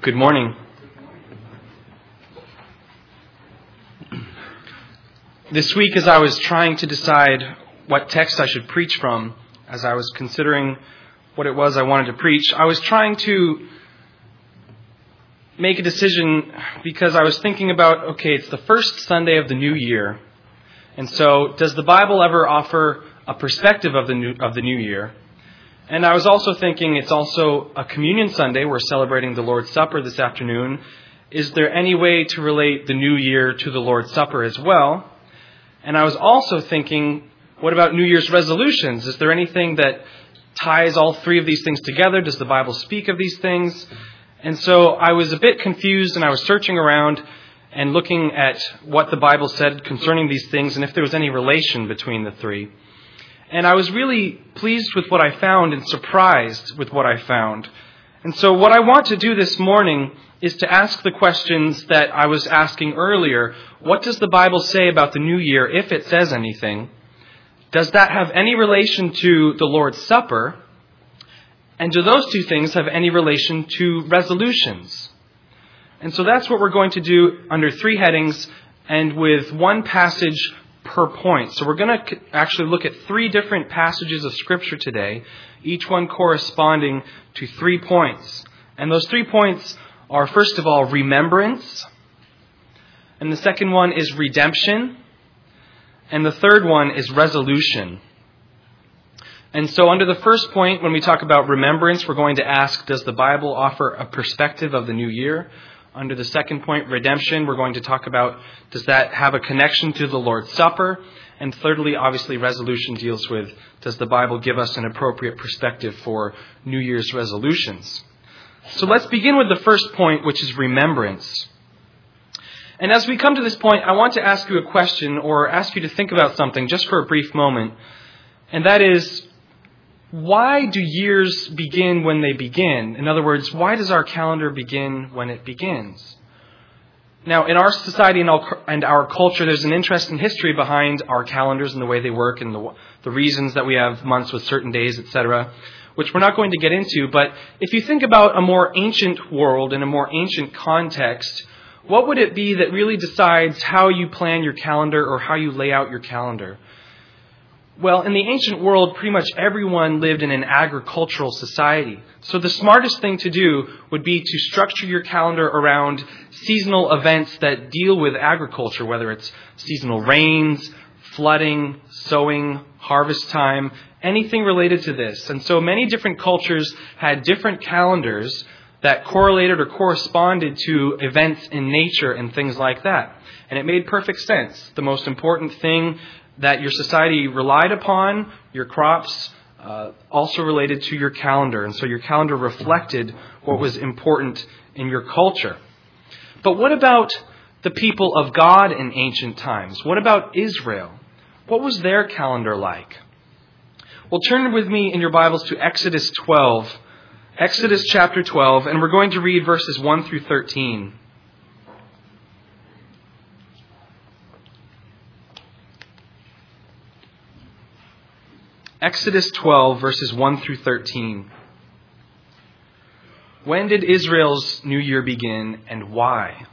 Good morning. This week, as I was trying to decide what text I should preach from, as I was considering what it was I wanted to preach, I was trying to make a decision because I was thinking about, okay, it's the first Sunday of the new year, and so does the Bible ever offer a perspective of the new year? And I was also thinking it's also a communion Sunday. We're celebrating the Lord's Supper this afternoon. Is there any way to relate the new year to the Lord's Supper as well? And I was also thinking, what about New Year's resolutions? Is there anything that ties all three of these things together? Does the Bible speak of these things? And so I was a bit confused, and I was searching around and looking at what the Bible said concerning these things and if there was any relation between the three. And I was really pleased with what I found and surprised with what I found. And so what I want to do this morning is to ask the questions that I was asking earlier. What does the Bible say about the new year, if it says anything? Does that have any relation to the Lord's Supper? And do those two things have any relation to resolutions? And so that's what we're going to do under three headings and with one passage per point. So we're going to actually look at three different passages of Scripture today, each one corresponding to 3 points. And those 3 points are, first of all, remembrance. And the second one is redemption. And the third one is resolution. And so under the first point, when we talk about remembrance, we're going to ask, does the Bible offer a perspective of the new year? Under the second point, redemption, we're going to talk about, does that have a connection to the Lord's Supper? And thirdly, obviously, resolution deals with, does the Bible give us an appropriate perspective for New Year's resolutions? So let's begin with the first point, which is remembrance. And as we come to this point, I want to ask you a question or ask you to think about something just for a brief moment. And that is, why do years begin when they begin? In other words, why does our calendar begin when it begins? Now, in our society and our culture, there's an interesting history behind our calendars and the way they work and the reasons that we have months with certain days, etc., which we're not going to get into. But if you think about a more ancient world in a more ancient context, what would it be that really decides how you plan your calendar or how you lay out your calendar? Well, in the ancient world, pretty much everyone lived in an agricultural society. So the smartest thing to do would be to structure your calendar around seasonal events that deal with agriculture, whether it's seasonal rains, flooding, sowing, harvest time, anything related to this. And so many different cultures had different calendars that correlated or corresponded to events in nature and things like that. And it made perfect sense. The most important thing that your society relied upon, your crops, also related to your calendar. And so your calendar reflected what was important in your culture. But what about the people of God in ancient times? What about Israel? What was their calendar like? Well, turn with me in your Bibles to Exodus 12. Exodus chapter 12, and we're going to read verses 1 through 13. Exodus 12, verses 1 through 13. When did Israel's new year begin, and why?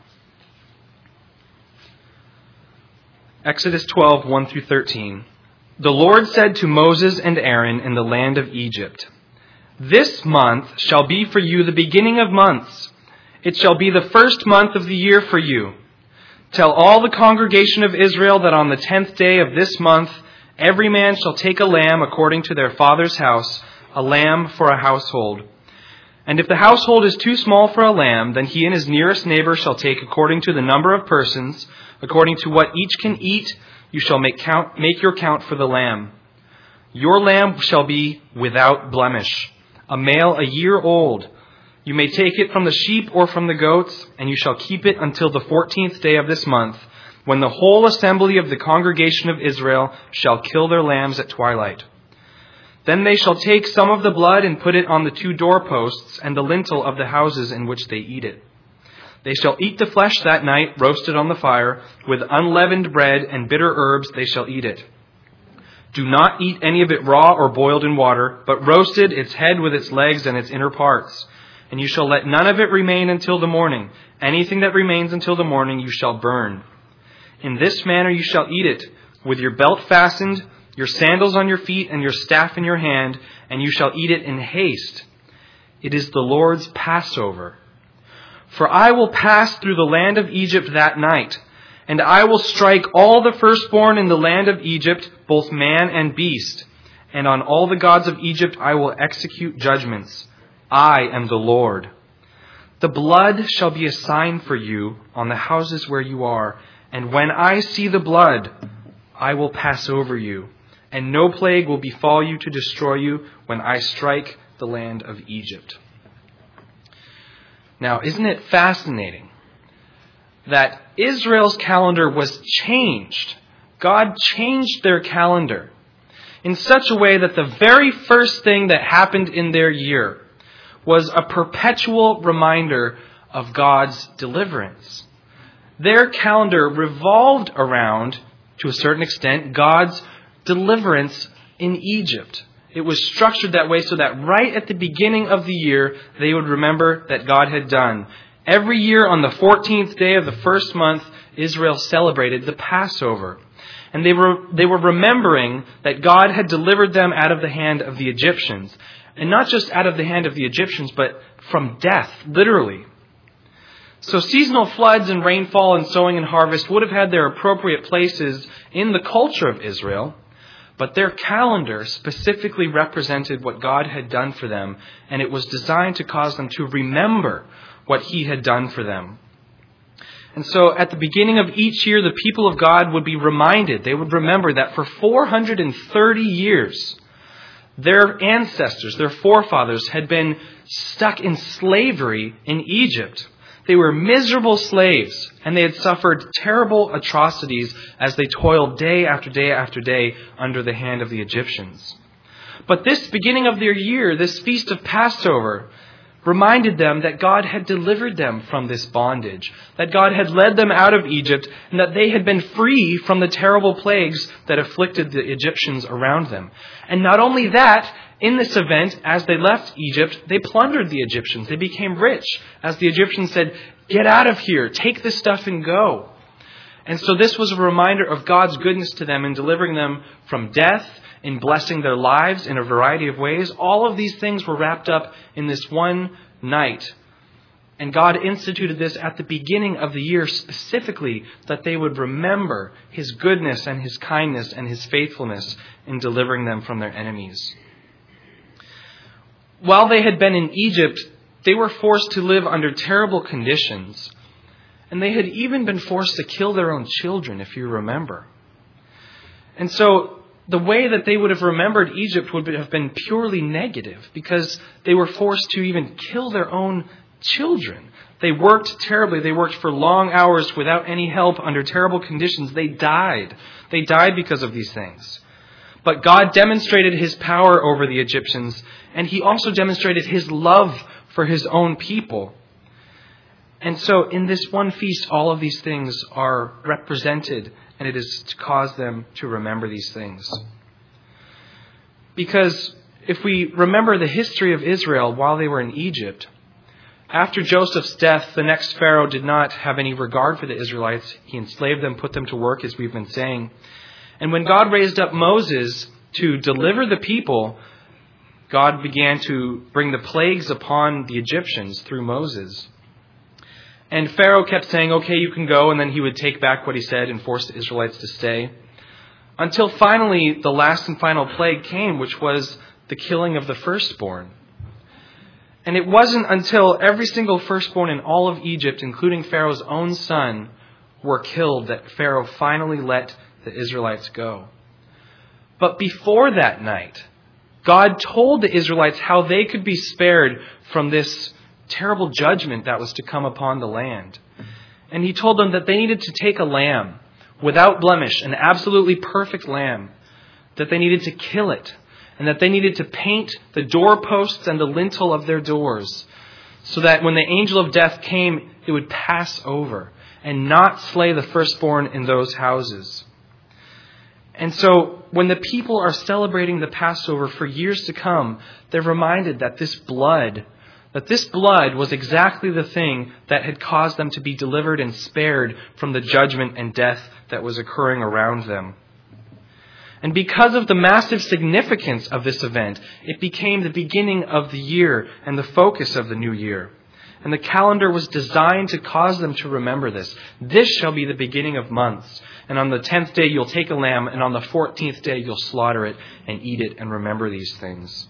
Exodus 12, 1 through 13. The Lord said to Moses and Aaron in the land of Egypt, "This month shall be for you the beginning of months. It shall be the first month of the year for you. Tell all the congregation of Israel that on the 10th day of this month, every man shall take a lamb according to their father's house, a lamb for a household. And if the household is too small for a lamb, then he and his nearest neighbor shall take according to the number of persons, according to what each can eat, you shall make your count for the lamb. Your lamb shall be without blemish, a male a year old. You may take it from the sheep or from the goats, and you shall keep it until the 14th day of this month, when the whole assembly of the congregation of Israel shall kill their lambs at twilight. Then they shall take some of the blood and put it on the 2 doorposts and the lintel of the houses in which they eat it. They shall eat the flesh that night, roasted on the fire, with unleavened bread and bitter herbs they shall eat it. Do not eat any of it raw or boiled in water, but roasted, its head with its legs and its inner parts. and you shall let none of it remain until the morning. Anything that remains until the morning you shall burn. In this manner you shall eat it, with your belt fastened, your sandals on your feet, and your staff in your hand, and you shall eat it in haste. It is the Lord's Passover. For I will pass through the land of Egypt that night, and I will strike all the firstborn in the land of Egypt, both man and beast. And on all the gods of Egypt I will execute judgments. I am the Lord. The blood shall be a sign for you on the houses where you are. And when I see the blood, I will pass over you. And no plague will befall you to destroy you when I strike the land of Egypt. Now, isn't it fascinating that Israel's calendar was changed? God changed their calendar in such a way that the very first thing that happened in their year was a perpetual reminder of God's deliverance. Their calendar revolved around, to a certain extent, God's deliverance in Egypt. It was structured that way so that right at the beginning of the year, they would remember that God had done. Every year on the 14th day of the first month, Israel celebrated the Passover. And they were remembering that God had delivered them out of the hand of the Egyptians. And not just out of the hand of the Egyptians, but from death, literally. So seasonal floods and rainfall and sowing and harvest would have had their appropriate places in the culture of Israel. But their calendar specifically represented what God had done for them. And it was designed to cause them to remember what He had done for them. And so at the beginning of each year, the people of God would be reminded, they would remember that for 430 years, their ancestors, their forefathers, had been stuck in slavery in Egypt. They were miserable slaves, and they had suffered terrible atrocities as they toiled day after day after day under the hand of the Egyptians. But this beginning of their year, this feast of Passover, reminded them that God had delivered them from this bondage, that God had led them out of Egypt, and that they had been free from the terrible plagues that afflicted the Egyptians around them. And not only that, in this event, as they left Egypt, they plundered the Egyptians. They became rich. As the Egyptians said, "Get out of here, take this stuff and go." And so this was a reminder of God's goodness to them in delivering them from death, in blessing their lives in a variety of ways. All of these things were wrapped up in this one night. And God instituted this at the beginning of the year specifically that they would remember His goodness and His kindness and His faithfulness in delivering them from their enemies. While they had been in Egypt, they were forced to live under terrible conditions. And they had even been forced to kill their own children, if you remember. And so the way that they would have remembered Egypt would have been purely negative because they were forced to even kill their own children. They worked terribly. They worked for long hours without any help under terrible conditions. They died. They died because of these things. But God demonstrated His power over the Egyptians, and He also demonstrated His love for His own people. And so in this one feast, all of these things are represented, and it is to cause them to remember these things. Because if we remember the history of Israel while they were in Egypt, after Joseph's death, the next Pharaoh did not have any regard for the Israelites. He enslaved them, put them to work, as we've been saying. And when God raised up Moses to deliver the people, God began to bring the plagues upon the Egyptians through Moses. And Pharaoh kept saying, "Okay, you can go," and then he would take back what he said and force the Israelites to stay. Until finally, the last and final plague came, which was the killing of the firstborn. And it wasn't until every single firstborn in all of Egypt, including Pharaoh's own son, were killed that Pharaoh finally let the Israelites go. But before that night, God told the Israelites how they could be spared from this terrible judgment that was to come upon the land. And He told them that they needed to take a lamb without blemish, an absolutely perfect lamb, that they needed to kill it, and that they needed to paint the doorposts and the lintel of their doors so that when the angel of death came, it would pass over and not slay the firstborn in those houses. And so when the people are celebrating the Passover for years to come, they're reminded that this blood that this blood was exactly the thing that had caused them to be delivered and spared from the judgment and death that was occurring around them. And because of the massive significance of this event, it became the beginning of the year and the focus of the new year. And the calendar was designed to cause them to remember this. This shall be the beginning of months. And on the 10th day you'll take a lamb, and on the 14th day you'll slaughter it and eat it and remember these things.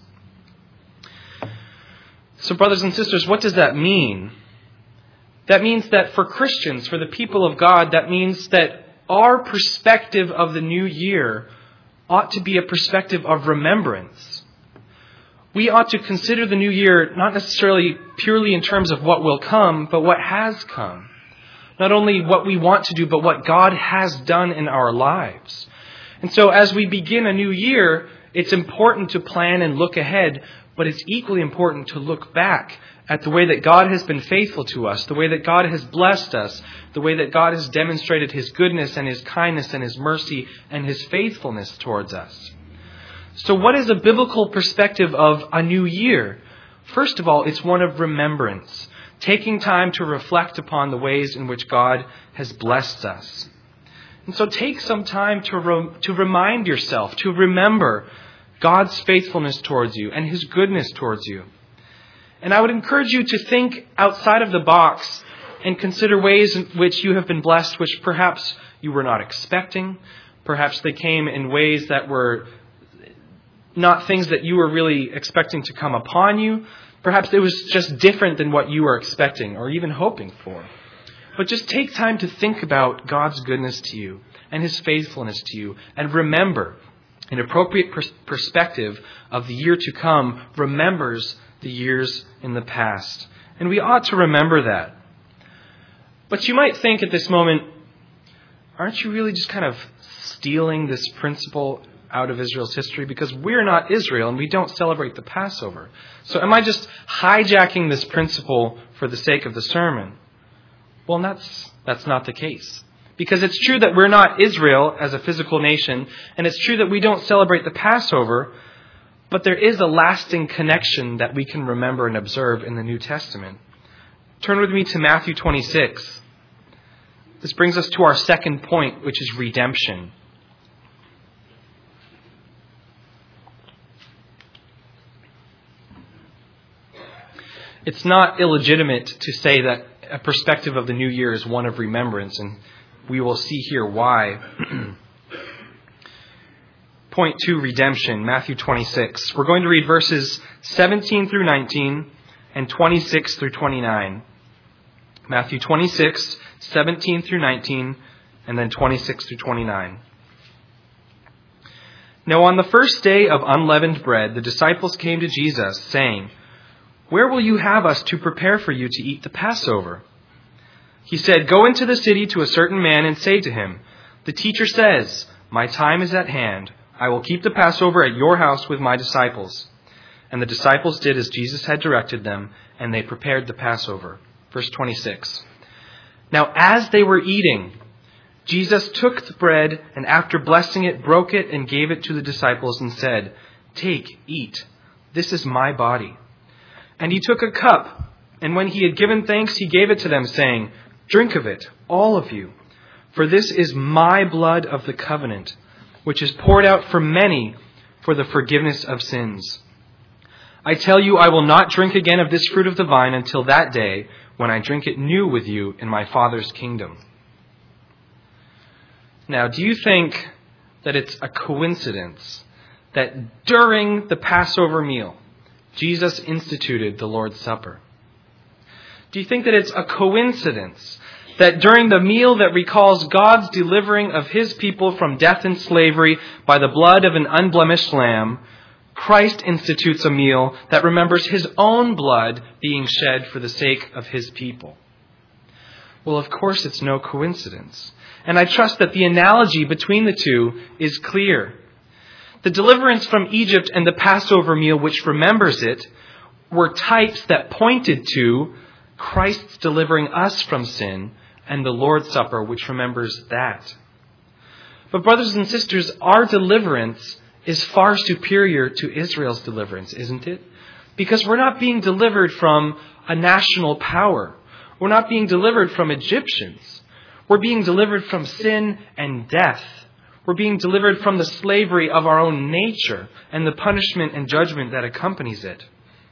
So brothers and sisters, what does that mean? That means that for Christians, for the people of God, that means that our perspective of the new year ought to be a perspective of remembrance. We ought to consider the new year not necessarily purely in terms of what will come, but what has come. Not only what we want to do, but what God has done in our lives. And so as we begin a new year, it's important to plan and look ahead, but it's equally important to look back at the way that God has been faithful to us, the way that God has blessed us, the way that God has demonstrated His goodness and His kindness and His mercy and His faithfulness towards us. So what is a biblical perspective of a new year? First of all, it's one of remembrance, taking time to reflect upon the ways in which God has blessed us. And so take some time to remind yourself, to remember God's faithfulness towards you and His goodness towards you. And I would encourage you to think outside of the box and consider ways in which you have been blessed, which perhaps you were not expecting. Perhaps they came in ways that were not things that you were really expecting to come upon you. Perhaps it was just different than what you were expecting or even hoping for. But just take time to think about God's goodness to you and His faithfulness to you, and remember, an appropriate perspective of the year to come remembers the years in the past. And we ought to remember that. But you might think at this moment, aren't you really just kind of stealing this principle out of Israel's history? Because we're not Israel and we don't celebrate the Passover. So am I just hijacking this principle for the sake of the sermon? Well, that's not the case. Because it's true that we're not Israel as a physical nation, and it's true that we don't celebrate the Passover, but there is a lasting connection that we can remember and observe in the New Testament. Turn with me to Matthew 26. This brings us to our second point, which is redemption. It's not illegitimate to say that a perspective of the new year is one of remembrance, and we will see here why. Point 2, redemption, Matthew 26. We're going to read verses 17 through 19 and 26 through 29. Matthew 26, 17 through 19, and then 26 through 29. Now on the first day of unleavened bread, the disciples came to Jesus, saying, "Where will you have us to prepare for you to eat the Passover?" He said, "Go into the city to a certain man and say to him, 'The teacher says, my time is at hand. I will keep the Passover at your house with my disciples.' And the disciples did as Jesus had directed them, and they prepared the Passover." Verse 26. Now as they were eating, Jesus took the bread, and after blessing it, broke it and gave it to the disciples and said, "Take, eat. This is my body." And he took a cup, and when he had given thanks, he gave it to them, saying, "Drink of it, all of you, for this is my blood of the covenant, which is poured out for many for the forgiveness of sins. I tell you, I will not drink again of this fruit of the vine until that day when I drink it new with you in my Father's kingdom." Now, do you think that it's a coincidence that during the Passover meal, Jesus instituted the Lord's Supper? Do you think that it's a coincidence that during the meal that recalls God's delivering of His people from death and slavery by the blood of an unblemished lamb, Christ institutes a meal that remembers His own blood being shed for the sake of His people? Well, of course it's no coincidence. And I trust that the analogy between the two is clear. The deliverance from Egypt and the Passover meal, which remembers it, were types that pointed to Christ's delivering us from sin, and the Lord's Supper, which remembers that. But brothers and sisters, our deliverance is far superior to Israel's deliverance, isn't it? Because we're not being delivered from a national power. We're not being delivered from Egyptians. We're being delivered from sin and death. We're being delivered from the slavery of our own nature and the punishment and judgment that accompanies it.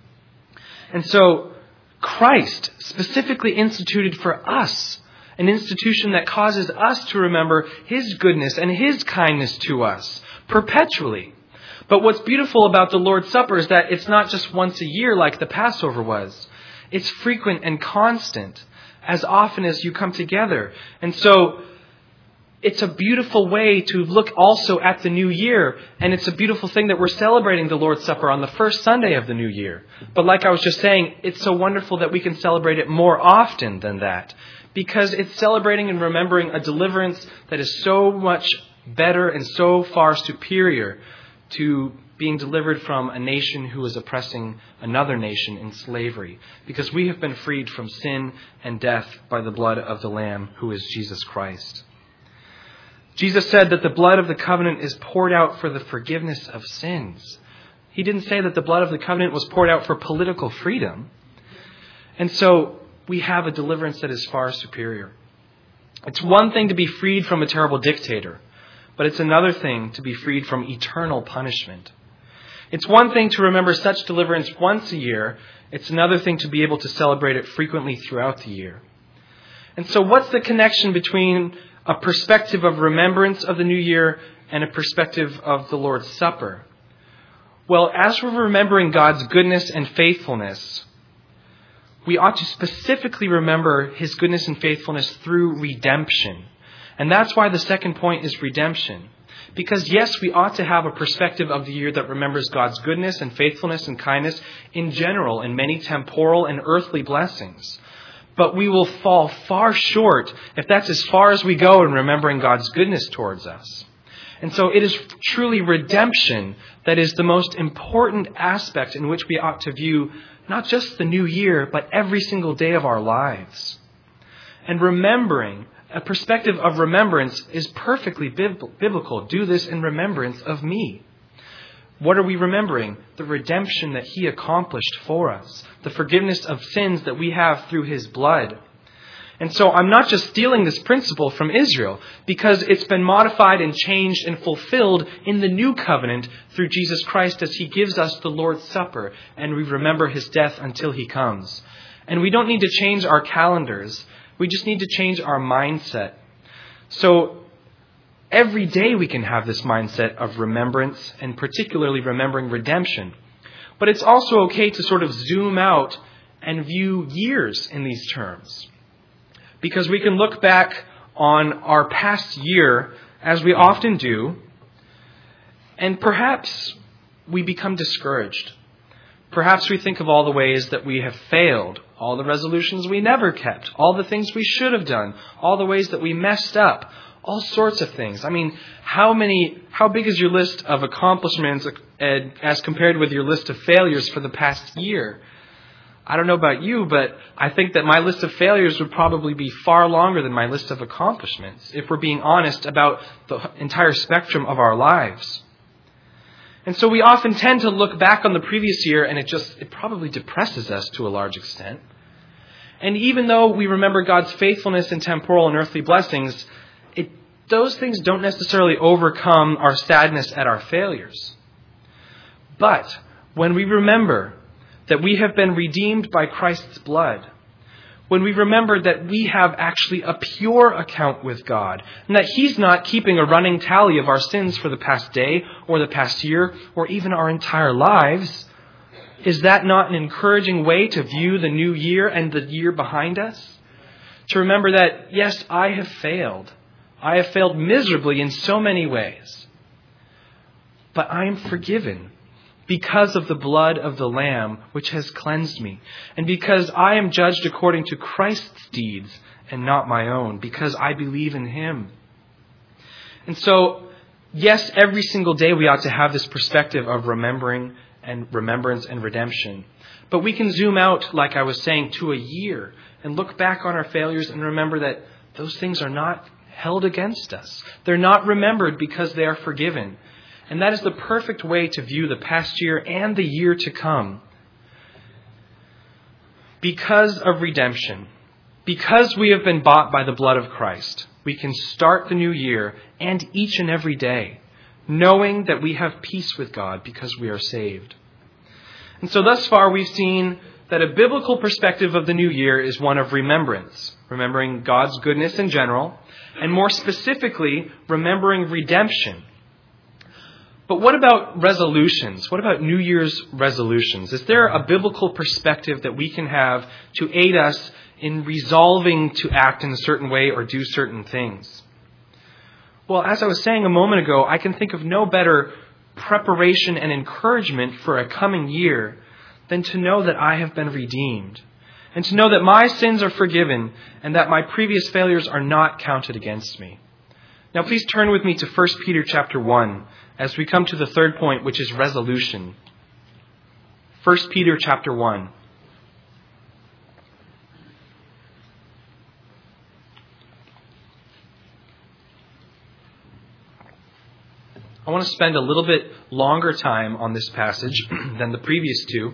And so Christ specifically instituted for us an institution that causes us to remember His goodness and His kindness to us perpetually. But what's beautiful about the Lord's Supper is that it's not just once a year like the Passover was. It's frequent and constant, as often as you come together. And so it's a beautiful way to look also at the new year. And it's a beautiful thing that we're celebrating the Lord's Supper on the first Sunday of the new year. But like I was just saying, it's so wonderful that we can celebrate it more often than that. Because it's celebrating and remembering a deliverance that is so much better and so far superior to being delivered from a nation who is oppressing another nation in slavery. Because we have been freed from sin and death by the blood of the Lamb, who is Jesus Christ. Jesus said that the blood of the covenant is poured out for the forgiveness of sins. He didn't say that the blood of the covenant was poured out for political freedom. And so we have a deliverance that is far superior. It's one thing to be freed from a terrible dictator, but it's another thing to be freed from eternal punishment. It's one thing to remember such deliverance once a year. It's another thing to be able to celebrate it frequently throughout the year. And so what's the connection between a perspective of remembrance of the new year and a perspective of the Lord's Supper? Well, as we're remembering God's goodness and faithfulness, we ought to specifically remember His goodness and faithfulness through redemption. And that's why the second point is redemption. Because yes, we ought to have a perspective of the year that remembers God's goodness and faithfulness and kindness in general and many temporal and earthly blessings. But we will fall far short if that's as far as we go in remembering God's goodness towards us. And so it is truly redemption that is the most important aspect in which we ought to view not just the new year, but every single day of our lives. And remembering, a perspective of remembrance is perfectly biblical. Do this in remembrance of me. What are we remembering? The redemption that He accomplished for us. The forgiveness of sins that we have through His blood. And so I'm not just stealing this principle from Israel, because it's been modified and changed and fulfilled in the new covenant through Jesus Christ as He gives us the Lord's Supper and we remember His death until He comes. And we don't need to change our calendars. We just need to change our mindset. So every day we can have this mindset of remembrance and particularly remembering redemption. But it's also okay to sort of zoom out and view years in these terms. Because we can look back on our past year, as we often do, and perhaps we become discouraged. Perhaps we think of all the ways that we have failed, all the resolutions we never kept, all the things we should have done, all the ways that we messed up, all sorts of things. I mean, how big is your list of accomplishments as compared with your list of failures for the past year? I don't know about you, but I think that my list of failures would probably be far longer than my list of accomplishments, if we're being honest about the entire spectrum of our lives. And so we often tend to look back on the previous year and it probably depresses us to a large extent. And even though we remember God's faithfulness in temporal and earthly blessings, those things don't necessarily overcome our sadness at our failures. But when we remember that we have been redeemed by Christ's blood, when we remember that we have actually a pure account with God, and that He's not keeping a running tally of our sins for the past day or the past year or even our entire lives, is that not an encouraging way to view the new year and the year behind us? To remember that, yes, I have failed. I have failed miserably in so many ways. But I am forgiven because of the blood of the Lamb which has cleansed me. And because I am judged according to Christ's deeds and not my own, because I believe in Him. And so, yes, every single day we ought to have this perspective of remembrance and redemption. But we can zoom out, like I was saying, to a year and look back on our failures and remember that those things are not held against us. They're not remembered because they are forgiven. And that is the perfect way to view the past year and the year to come. Because of redemption, because we have been bought by the blood of Christ, we can start the new year and each and every day knowing that we have peace with God because we are saved. And so thus far we've seen that a biblical perspective of the new year is one of remembrance, remembering God's goodness in general, and more specifically, remembering redemption. But what about resolutions? What about New Year's resolutions? Is there a biblical perspective that we can have to aid us in resolving to act in a certain way or do certain things? Well, as I was saying a moment ago, I can think of no better preparation and encouragement for a coming year than to know that I have been redeemed, and to know that my sins are forgiven and that my previous failures are not counted against me. Now please turn with me to 1 Peter chapter 1 as we come to the third point, which is resolution. 1 Peter chapter 1. I want to spend a little bit longer time on this passage than the previous two.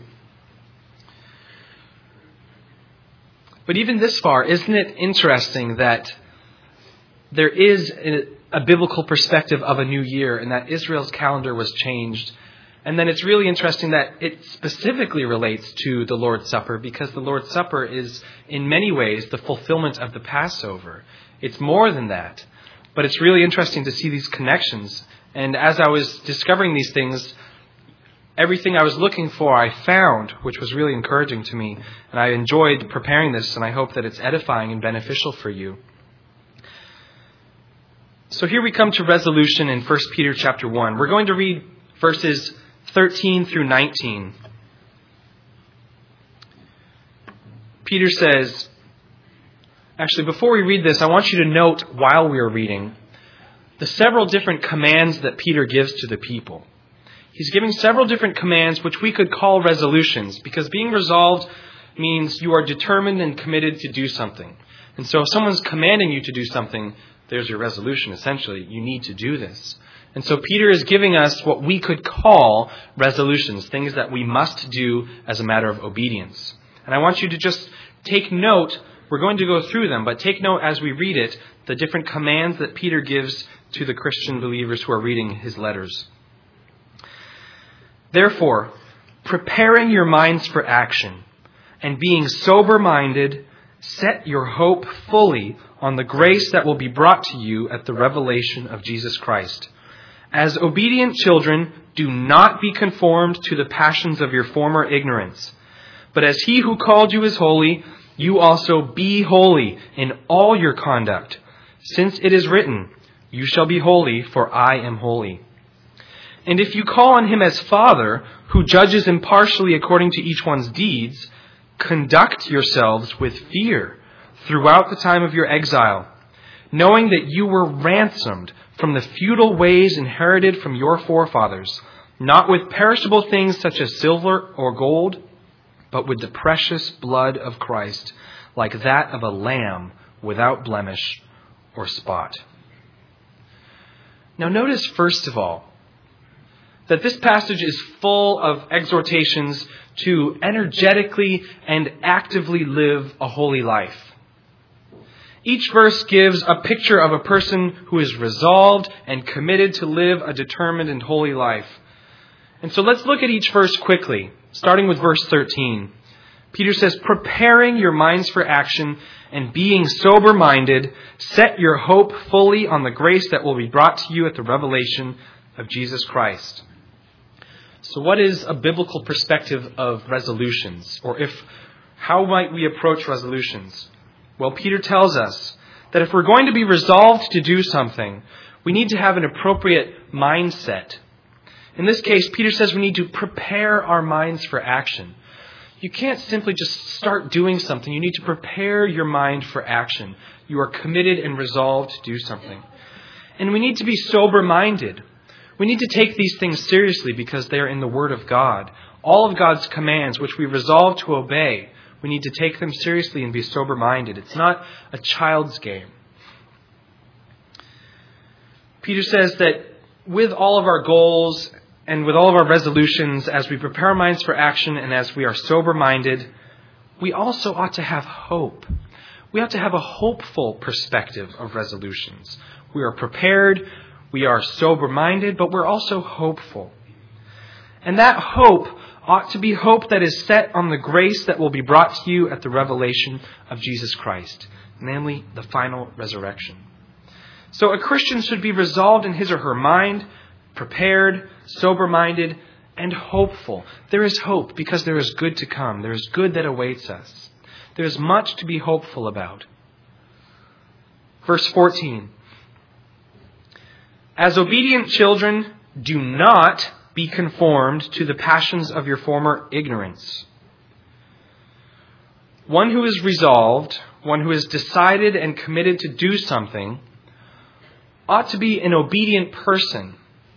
But even this far, isn't it interesting that there is a biblical perspective of a new year and that Israel's calendar was changed? And then it's really interesting that it specifically relates to the Lord's Supper, because the Lord's Supper is in many ways the fulfillment of the Passover. It's more than that. But it's really interesting to see these connections. And as I was discovering these things, everything I was looking for I found, which was really encouraging to me. And I enjoyed preparing this, and I hope that it's edifying and beneficial for you. So here we come to resolution in 1 Peter chapter 1. We're going to read verses 13 through 19. Peter says, actually, before we read this, I want you to note while we are reading the several different commands that Peter gives to the people. He's giving several different commands which we could call resolutions, because being resolved means you are determined and committed to do something. And so if someone's commanding you to do something, there's your resolution, essentially. You need to do this. And so Peter is giving us what we could call resolutions, things that we must do as a matter of obedience. And I want you to just take note. We're going to go through them, but take note as we read it, the different commands that Peter gives to the Christian believers who are reading his letters. Therefore, preparing your minds for action and being sober-minded, set your hope fully on the grace that will be brought to you at the revelation of Jesus Christ. As obedient children, do not be conformed to the passions of your former ignorance. But as he who called you is holy, you also be holy in all your conduct, since it is written, "You shall be holy, for I am holy." And if you call on him as Father, who judges impartially according to each one's deeds, conduct yourselves with fear throughout the time of your exile, knowing that you were ransomed from the futile ways inherited from your forefathers, not with perishable things such as silver or gold, but with the precious blood of Christ, like that of a lamb without blemish or spot. Now notice, first of all, that this passage is full of exhortations to energetically and actively live a holy life. Each verse gives a picture of a person who is resolved and committed to live a determined and holy life. And so let's look at each verse quickly, starting with verse 13. Peter says, preparing your minds for action and being sober-minded, set your hope fully on the grace that will be brought to you at the revelation of Jesus Christ. So what is a biblical perspective of resolutions? Or how might we approach resolutions? Well, Peter tells us that if we're going to be resolved to do something, we need to have an appropriate mindset. In this case, Peter says we need to prepare our minds for action. You can't simply just start doing something. You need to prepare your mind for action. You are committed and resolved to do something. And we need to be sober-minded. We need to take these things seriously because they are in the Word of God. All of God's commands, which we resolve to obey, we need to take them seriously and be sober-minded. It's not a child's game. Peter says that with all of our goals and with all of our resolutions, as we prepare our minds for action and as we are sober-minded, we also ought to have hope. We ought to have a hopeful perspective of resolutions. We are prepared, we are sober-minded, but we're also hopeful. And that hope ought to be hope that is set on the grace that will be brought to you at the revelation of Jesus Christ, namely the final resurrection. So a Christian should be resolved in his or her mind, prepared, sober-minded, and hopeful. There is hope because there is good to come. There is good that awaits us. There is much to be hopeful about. Verse 14. As obedient children, do not be conformed to the passions of your former ignorance. One who is resolved, one who has decided and committed to do something, ought to be an obedient person.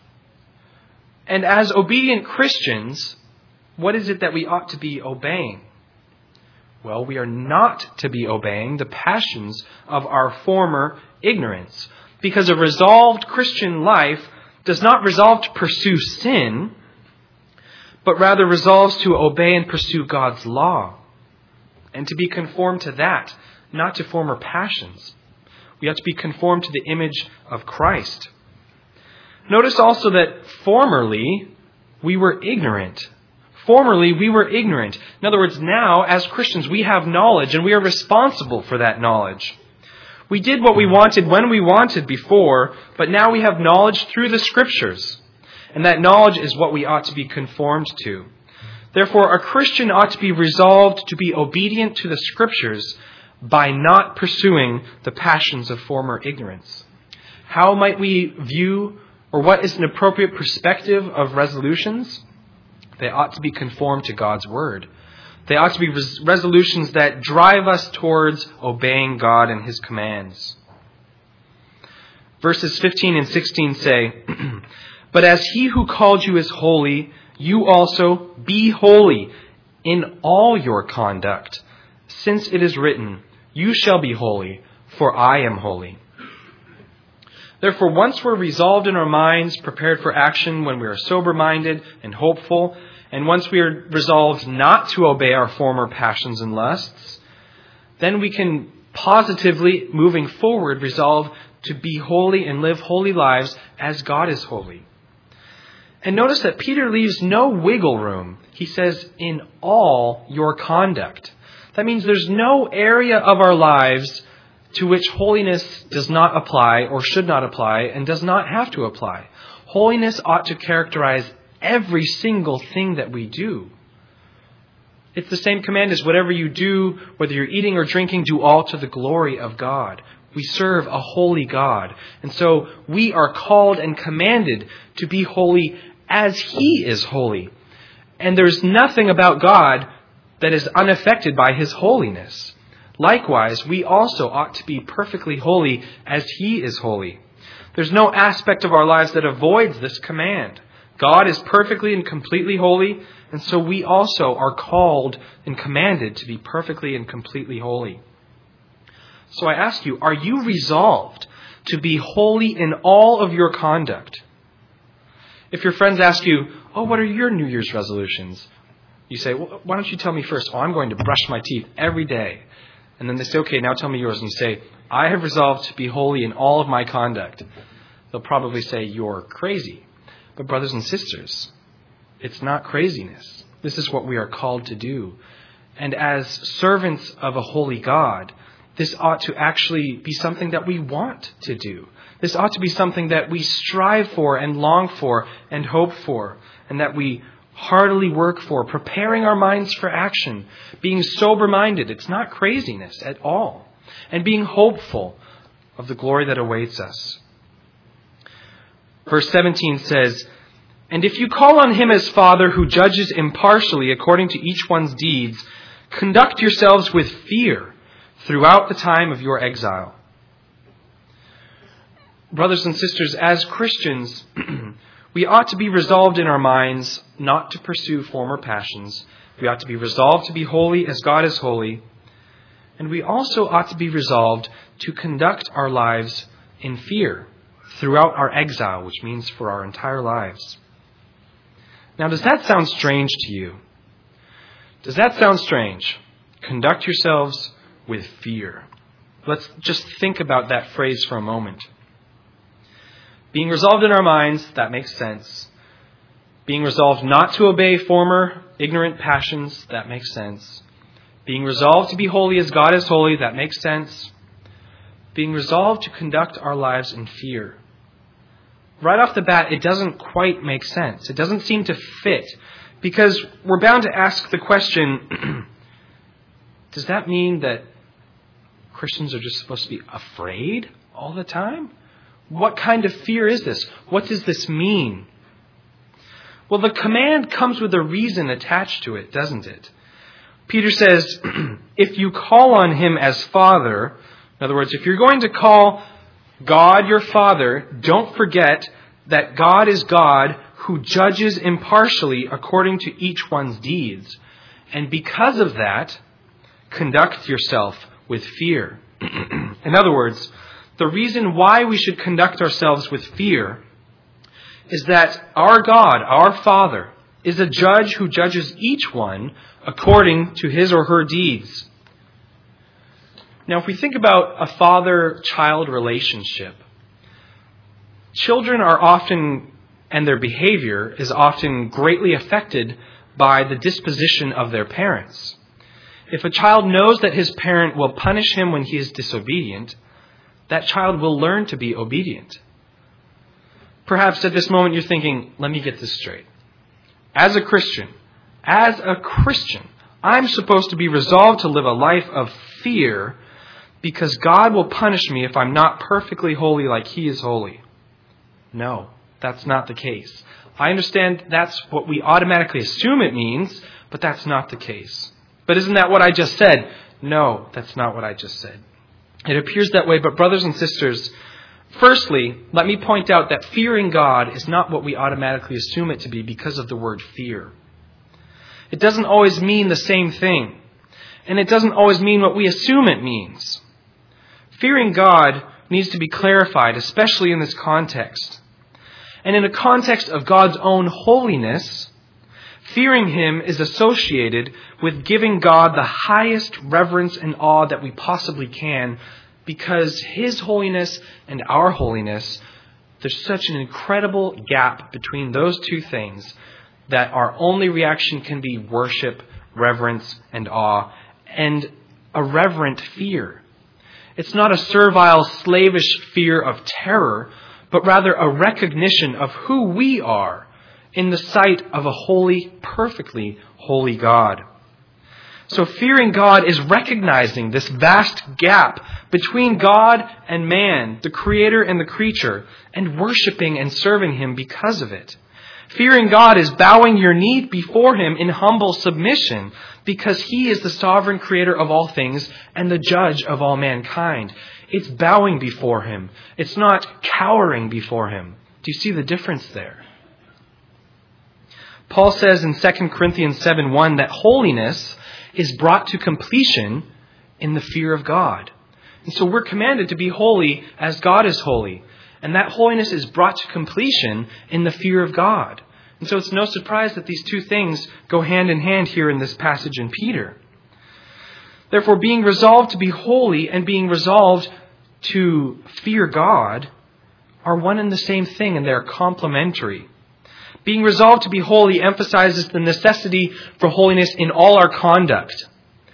And as obedient Christians, what is it that we ought to be obeying? Well, we are not to be obeying the passions of our former ignorance, because a resolved Christian life does not resolve to pursue sin, but rather resolves to obey and pursue God's law, and to be conformed to that, not to former passions. We have to be conformed to the image of Christ. Notice also that formerly we were ignorant. Formerly we were ignorant. In other words, now as Christians we have knowledge and we are responsible for that knowledge. We did what we wanted when we wanted before, but now we have knowledge through the Scriptures. And that knowledge is what we ought to be conformed to. Therefore, a Christian ought to be resolved to be obedient to the Scriptures by not pursuing the passions of former ignorance. How might we view, or what is an appropriate perspective of resolutions? They ought to be conformed to God's Word. They ought to be resolutions that drive us towards obeying God and His commands. Verses 15 and 16 say, But as He who called you is holy, you also be holy in all your conduct, since it is written, You shall be holy, for I am holy. Therefore, once we're resolved in our minds, prepared for action when we are sober-minded and hopeful, and once we are resolved not to obey our former passions and lusts, then we can positively, moving forward, resolve to be holy and live holy lives as God is holy. And notice that Peter leaves no wiggle room. He says, in all your conduct. That means there's no area of our lives to which holiness does not apply or should not apply and does not have to apply. Holiness ought to characterize every single thing that we do. It's the same command as whatever you do, whether you're eating or drinking, do all to the glory of God. We serve a holy God. And so we are called and commanded to be holy as He is holy. And there's nothing about God that is unaffected by His holiness. Likewise, we also ought to be perfectly holy as He is holy. There's no aspect of our lives that avoids this command. God is perfectly and completely holy, and so we also are called and commanded to be perfectly and completely holy. So I ask you, are you resolved to be holy in all of your conduct? If your friends ask you, what are your New Year's resolutions? You say, well, why don't you tell me first? I'm going to brush my teeth every day. And then they say, okay, now tell me yours. And you say, I have resolved to be holy in all of my conduct. They'll probably say, you're crazy. But brothers and sisters, it's not craziness. This is what we are called to do. And as servants of a holy God, this ought to actually be something that we want to do. This ought to be something that we strive for and long for and hope for, and that we heartily work for, preparing our minds for action, being sober-minded. It's not craziness at all. And being hopeful of the glory that awaits us. Verse 17 says, And if you call on Him as Father who judges impartially according to each one's deeds, conduct yourselves with fear throughout the time of your exile. Brothers and sisters, as Christians, we ought to be resolved in our minds not to pursue former passions. We ought to be resolved to be holy as God is holy. And we also ought to be resolved to conduct our lives in fear throughout our exile, which means for our entire lives. Now, does that sound strange to you? Does that sound strange? Conduct yourselves with fear. Let's just think about that phrase for a moment. Being resolved in our minds, that makes sense. Being resolved not to obey former ignorant passions, that makes sense. Being resolved to be holy as God is holy, that makes sense. Being resolved to conduct our lives in fear. Right off the bat, it doesn't quite make sense. It doesn't seem to fit, because we're bound to ask the question, does that mean that Christians are just supposed to be afraid all the time? What kind of fear is this? What does this mean? Well, the command comes with a reason attached to it, doesn't it? Peter says, if you call on him as Father, in other words, if you're going to call God your Father, don't forget that God is God who judges impartially according to each one's deeds. And because of that, conduct yourself with fear. In other words, the reason why we should conduct ourselves with fear is that our God, our Father, is a judge who judges each one according to his or her deeds. Now, if we think about a father-child relationship, children are often, and their behavior is often greatly affected by the disposition of their parents. If a child knows that his parent will punish him when he is disobedient, that child will learn to be obedient. Perhaps at this moment you're thinking, let me get this straight. As a Christian, I'm supposed to be resolved to live a life of fear because God will punish me if I'm not perfectly holy like He is holy. No, that's not the case. I understand that's what we automatically assume it means, but that's not the case. But isn't that what I just said? No, that's not what I just said. It appears that way, but brothers and sisters, firstly, let me point out that fearing God is not what we automatically assume it to be because of the word fear. It doesn't always mean the same thing, and it doesn't always mean what we assume it means. Fearing God needs to be clarified, especially in this context. And in a context of God's own holiness, fearing Him is associated with giving God the highest reverence and awe that we possibly can, because His holiness and our holiness, there's such an incredible gap between those two things that our only reaction can be worship, reverence, and awe, and a reverent fear. It's not a servile, slavish fear of terror, but rather a recognition of who we are in the sight of a holy, perfectly holy God. So fearing God is recognizing this vast gap between God and man, the creator and the creature, and worshiping and serving Him because of it. Fearing God is bowing your knee before Him in humble submission because He is the sovereign creator of all things and the judge of all mankind. It's bowing before Him. It's not cowering before Him. Do you see the difference there? Paul says in 2 Corinthians 7:1 that holiness is brought to completion in the fear of God. And so we're commanded to be holy as God is holy. And that holiness is brought to completion in the fear of God. And so it's no surprise that these two things go hand in hand here in this passage in Peter. Therefore, being resolved to be holy and being resolved to fear God are one and the same thing, and they're complementary. Being resolved to be holy emphasizes the necessity for holiness in all our conduct.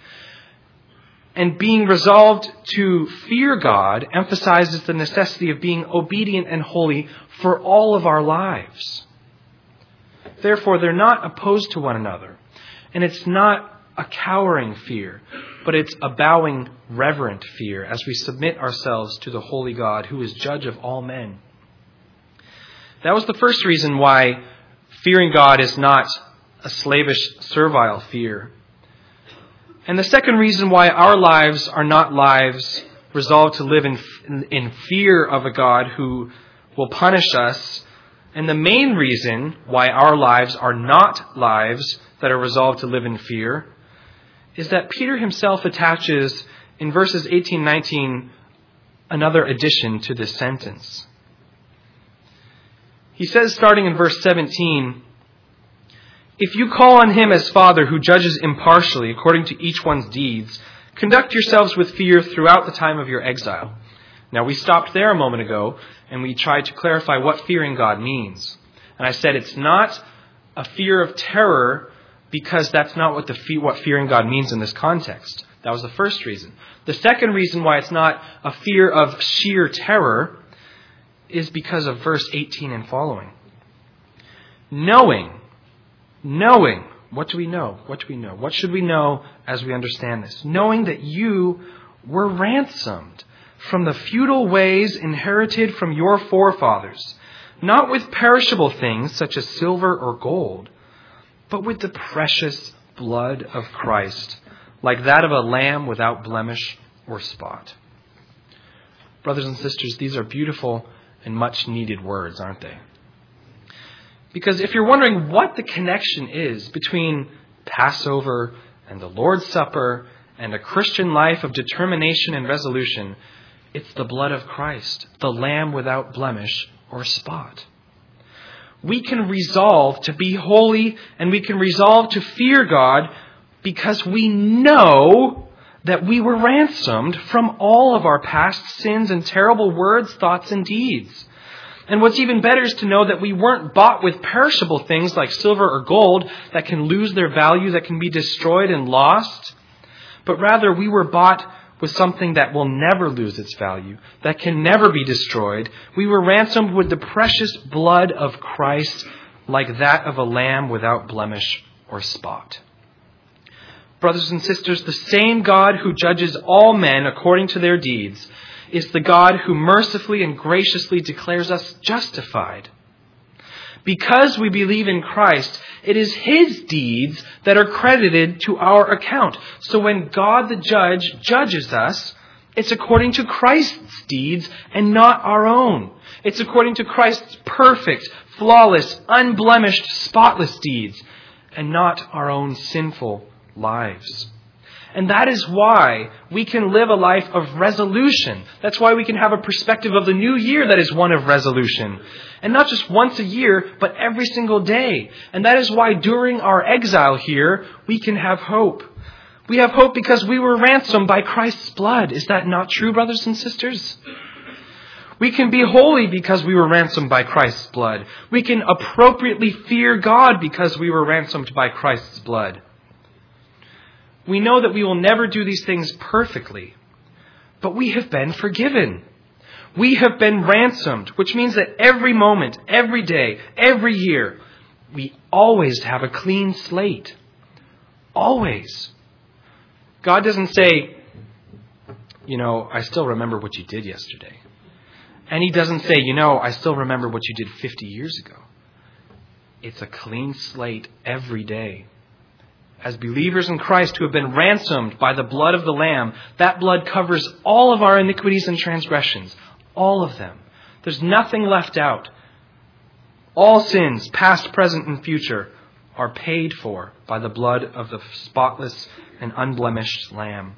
And being resolved to fear God emphasizes the necessity of being obedient and holy for all of our lives. Therefore, they're not opposed to one another. And it's not a cowering fear, but it's a bowing, reverent fear as we submit ourselves to the holy God who is judge of all men. That was the first reason why fearing God is not a slavish, servile fear. And the second reason why our lives are not lives resolved to live in fear of a God who will punish us, and the main reason why our lives are not lives that are resolved to live in fear, is that Peter himself attaches in verses 18-19 another addition to this sentence. He says, starting in verse 17, If you call on him as Father who judges impartially according to each one's deeds, conduct yourselves with fear throughout the time of your exile. Now, we stopped there a moment ago, and we tried to clarify what fearing God means. And I said it's not a fear of terror, because that's not what fearing God means in this context. That was the first reason. The second reason why it's not a fear of sheer terror is because of verse 18 and following. Knowing. What do we know? What should we know as we understand this? Knowing that you were ransomed from the futile ways inherited from your forefathers, not with perishable things such as silver or gold, but with the precious blood of Christ, like that of a lamb without blemish or spot. Brothers and sisters, these are beautiful and much needed words, aren't they? Because if you're wondering what the connection is between Passover and the Lord's Supper and a Christian life of determination and resolution, it's the blood of Christ, the Lamb without blemish or spot. We can resolve to be holy and we can resolve to fear God because we know that we were ransomed from all of our past sins and terrible words, thoughts, and deeds. And what's even better is to know that we weren't bought with perishable things like silver or gold that can lose their value, that can be destroyed and lost. But rather, we were bought with something that will never lose its value, that can never be destroyed. We were ransomed with the precious blood of Christ, like that of a lamb without blemish or spot. Brothers and sisters, the same God who judges all men according to their deeds is the God who mercifully and graciously declares us justified. Because we believe in Christ, it is His deeds that are credited to our account. So when God the Judge judges us, it's according to Christ's deeds and not our own. It's according to Christ's perfect, flawless, unblemished, spotless deeds and not our own sinful lives. And that is why we can live a life of resolution. That's why we can have a perspective of the new year that is one of resolution. And not just once a year, but every single day. And that is why during our exile here, we can have hope. We have hope because we were ransomed by Christ's blood. Is that not true, brothers and sisters? We can be holy because we were ransomed by Christ's blood. We can appropriately fear God because we were ransomed by Christ's blood. We know that we will never do these things perfectly, but we have been forgiven. We have been ransomed, which means that every moment, every day, every year, we always have a clean slate. Always. God doesn't say, I still remember what you did yesterday. And He doesn't say, I still remember what you did 50 years ago. It's a clean slate every day. As believers in Christ who have been ransomed by the blood of the Lamb, that blood covers all of our iniquities and transgressions. All of them. There's nothing left out. All sins, past, present, and future, are paid for by the blood of the spotless and unblemished Lamb.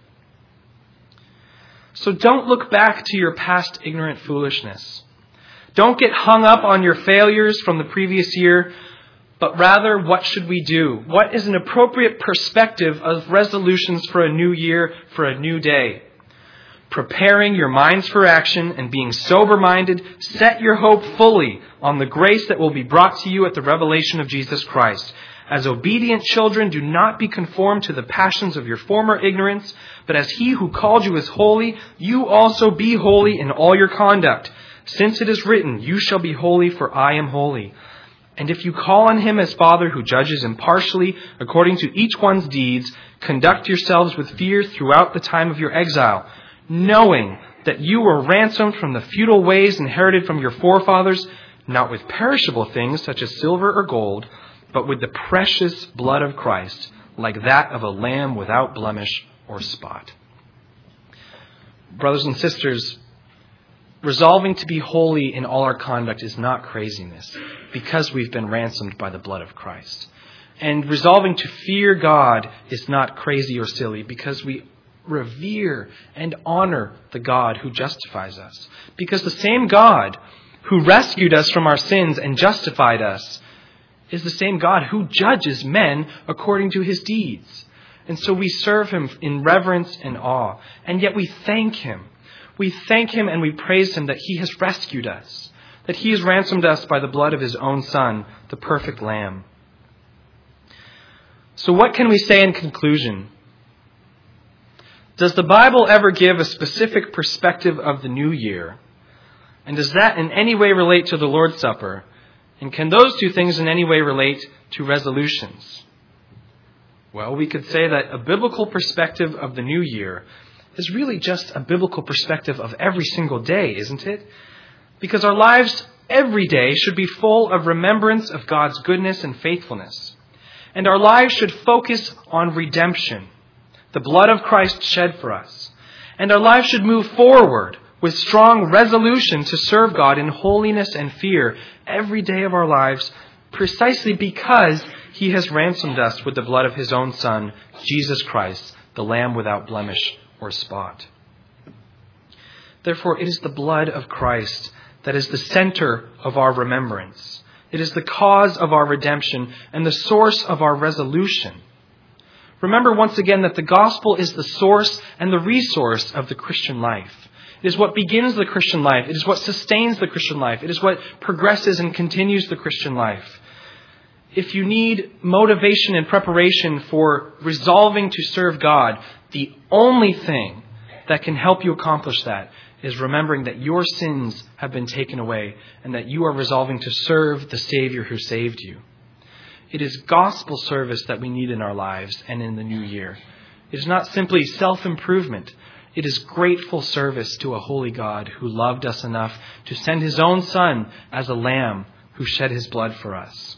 So don't look back to your past ignorant foolishness. Don't get hung up on your failures from the previous year. But rather, what should we do? What is an appropriate perspective of resolutions for a new year, for a new day? Preparing your minds for action and being sober-minded, set your hope fully on the grace that will be brought to you at the revelation of Jesus Christ. As obedient children, do not be conformed to the passions of your former ignorance, but as He who called you is holy, you also be holy in all your conduct. Since it is written, "You shall be holy, for I am holy." And if you call on Him as Father who judges impartially according to each one's deeds, conduct yourselves with fear throughout the time of your exile, knowing that you were ransomed from the futile ways inherited from your forefathers, not with perishable things such as silver or gold, but with the precious blood of Christ, like that of a lamb without blemish or spot. Brothers and sisters, resolving to be holy in all our conduct is not craziness, because we've been ransomed by the blood of Christ. And resolving to fear God is not crazy or silly, because we revere and honor the God who justifies us. Because the same God who rescued us from our sins and justified us is the same God who judges men according to his deeds. And so we serve him in reverence and awe. And yet we thank him. We thank him and we praise him that he has rescued us, that he has ransomed us by the blood of his own Son, the perfect Lamb. So what can we say in conclusion? Does the Bible ever give a specific perspective of the new year? And does that in any way relate to the Lord's Supper? And can those two things in any way relate to resolutions? Well, we could say that a biblical perspective of the new year is really just a biblical perspective of every single day, isn't it? Because our lives every day should be full of remembrance of God's goodness and faithfulness. And our lives should focus on redemption, the blood of Christ shed for us. And our lives should move forward with strong resolution to serve God in holiness and fear every day of our lives, precisely because he has ransomed us with the blood of his own Son, Jesus Christ, the Lamb without blemish or spot. Therefore, it is the blood of Christ that is the center of our remembrance. It is the cause of our redemption and the source of our resolution. Remember once again that the gospel is the source and the resource of the Christian life. It is what begins the Christian life. It is what sustains the Christian life. It is what progresses and continues the Christian life. If you need motivation and preparation for resolving to serve God, the only thing that can help you accomplish that is remembering that your sins have been taken away and that you are resolving to serve the Savior who saved you. It is gospel service that we need in our lives and in the new year. It is not simply self-improvement. It is grateful service to a holy God who loved us enough to send his own Son as a lamb who shed his blood for us.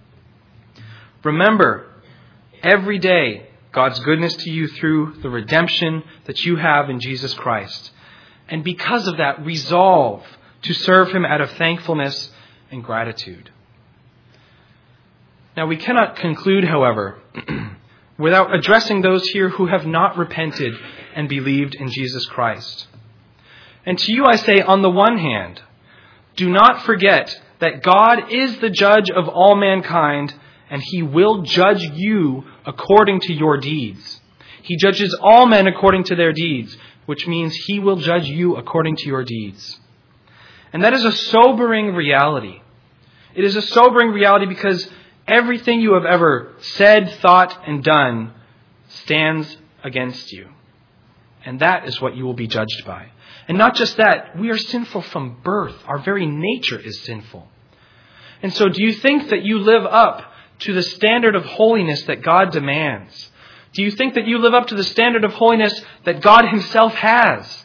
Remember every day God's goodness to you through the redemption that you have in Jesus Christ. And because of that, resolve to serve him out of thankfulness and gratitude. Now, we cannot conclude, however, without addressing those here who have not repented and believed in Jesus Christ. And to you I say, on the one hand, do not forget that God is the judge of all mankind, and he will judge you according to your deeds. He judges all men according to their deeds, which means he will judge you according to your deeds. And that is a sobering reality. It is a sobering reality because everything you have ever said, thought, and done stands against you. And that is what you will be judged by. And not just that, we are sinful from birth. Our very nature is sinful. And so do you think that you live up to the standard of holiness that God demands? Do you think that you live up to the standard of holiness that God himself has?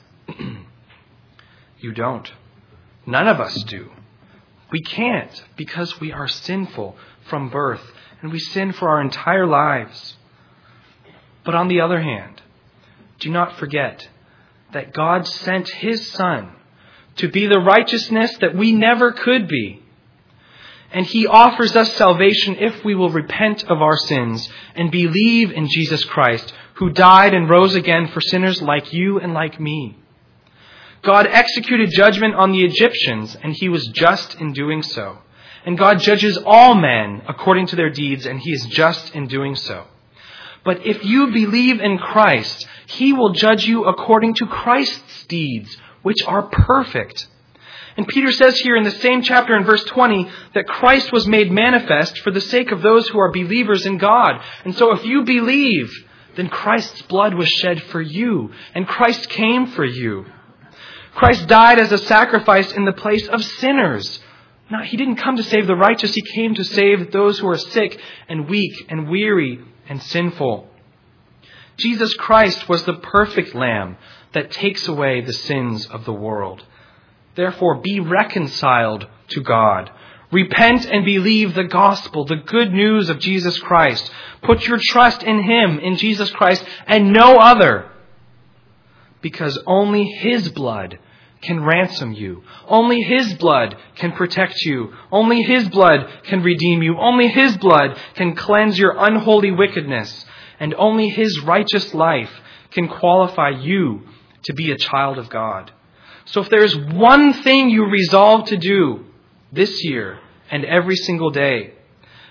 You don't. None of us do. We can't because we are sinful from birth and we sin for our entire lives. But on the other hand, do not forget that God sent his Son to be the righteousness that we never could be. And he offers us salvation if we will repent of our sins and believe in Jesus Christ, who died and rose again for sinners like you and like me. God executed judgment on the Egyptians, and he was just in doing so. And God judges all men according to their deeds, and he is just in doing so. But if you believe in Christ, he will judge you according to Christ's deeds, which are perfect. And Peter says here in the same chapter in verse 20 that Christ was made manifest for the sake of those who are believers in God. And so if you believe, then Christ's blood was shed for you, and Christ came for you. Christ died as a sacrifice in the place of sinners. Now, he didn't come to save the righteous. He came to save those who are sick and weak and weary and sinful. Jesus Christ was the perfect Lamb that takes away the sins of the world. Therefore, be reconciled to God. Repent and believe the gospel, the good news of Jesus Christ. Put your trust in him, in Jesus Christ, and no other. Because only his blood can ransom you. Only his blood can protect you. Only his blood can redeem you. Only his blood can cleanse your unholy wickedness. And only his righteous life can qualify you to be a child of God. So if there is one thing you resolve to do this year and every single day,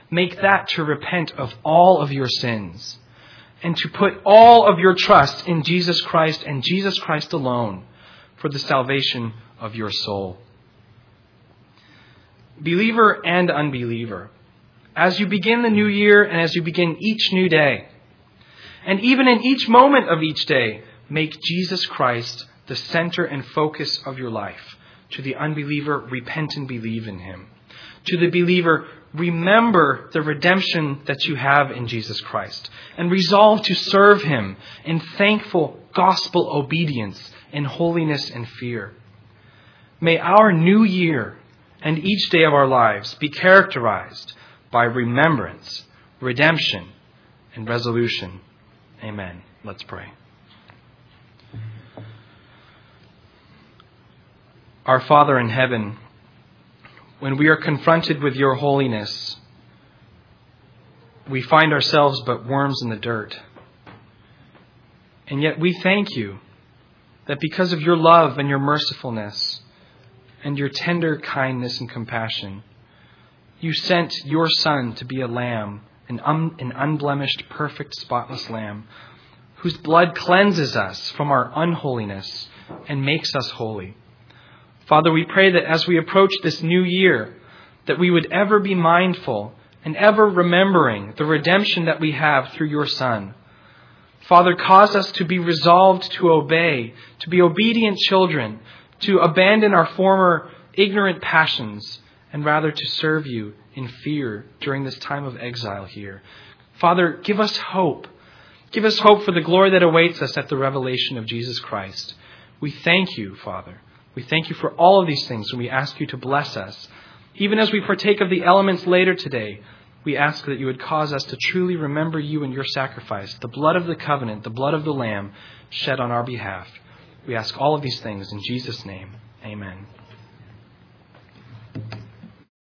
make that to repent of all of your sins and to put all of your trust in Jesus Christ and Jesus Christ alone for the salvation of your soul. Believer and unbeliever, as you begin the new year and as you begin each new day, and even in each moment of each day, make Jesus Christ the center and focus of your life. To the unbeliever, repent and believe in him. To the believer, remember the redemption that you have in Jesus Christ and resolve to serve him in thankful gospel obedience in holiness and fear. May our new year and each day of our lives be characterized by remembrance, redemption, and resolution. Amen. Let's pray. Our Father in heaven, when we are confronted with your holiness, we find ourselves but worms in the dirt. And yet we thank you that because of your love and your mercifulness and your tender kindness and compassion, you sent your Son to be a lamb, an unblemished, perfect, spotless lamb, whose blood cleanses us from our unholiness and makes us holy. Father, we pray that as we approach this new year, that we would ever be mindful and ever remembering the redemption that we have through your Son. Father, cause us to be resolved to obey, to be obedient children, to abandon our former ignorant passions, and rather to serve you in fear during this time of exile here. Father, give us hope. Give us hope for the glory that awaits us at the revelation of Jesus Christ. We thank you, Father. We thank you for all of these things, and we ask you to bless us. Even as we partake of the elements later today, we ask that you would cause us to truly remember you and your sacrifice, the blood of the covenant, the blood of the Lamb shed on our behalf. We ask all of these things in Jesus' name. Amen.